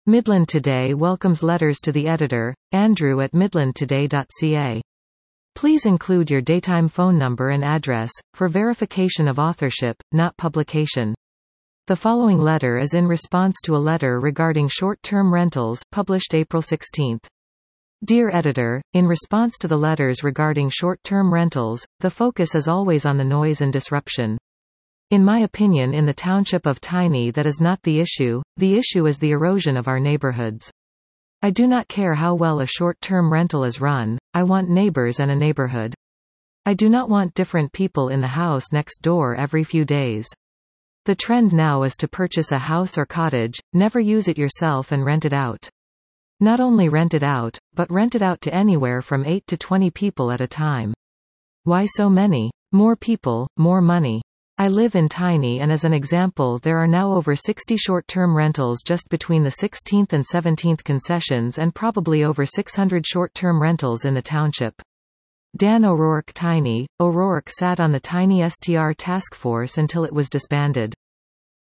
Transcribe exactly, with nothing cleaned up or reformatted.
Midland Today welcomes letters to the editor, Andrew at midland today dot c a. Please include your daytime phone number and address, for verification of authorship, not publication. The following letter is in response to a letter regarding short-term rentals, published April sixteenth. Dear Editor, in response to the letters regarding short-term rentals, the focus is always on the noise and disruption. In my opinion, in the township of Tiny, that is not the issue. The issue is the erosion of our neighborhoods. I do not care how well a short-term rental is run, I want neighbors and a neighborhood. I do not want different people in the house next door every few days. The trend now is to purchase a house or cottage, never use it yourself and rent it out. Not only rent it out, but rent it out to anywhere from eight to twenty people at a time. Why so many? More people, more money. I live in Tiny, and as an example, there are now over sixty short-term rentals just between the sixteenth and seventeenth concessions, and probably over six hundred short-term rentals in the township. Dan O'Rourke. Tiny. O'Rourke sat on the Tiny S T R task force until it was disbanded.